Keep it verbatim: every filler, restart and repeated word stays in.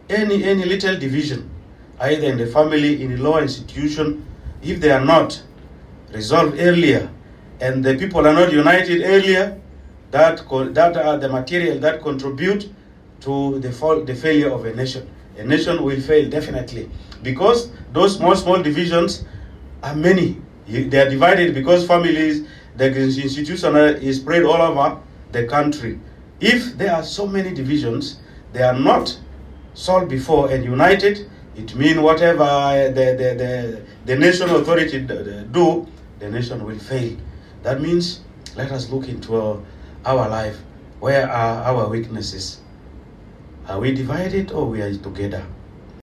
any any little division, either in the family, in the law institution, if they are not resolved earlier, and the people are not united earlier, that co- that are the material that contribute to the fall, the failure of a nation. A nation will fail definitely, because those small small divisions are many. You- They are divided because families, the institution is spread all over the country. If there are so many divisions, they are not solved before and united, it means whatever the, the, the, the national authority do, the nation will fail. That means let us look into our, our life. Where are our weaknesses? Are we divided or we are together?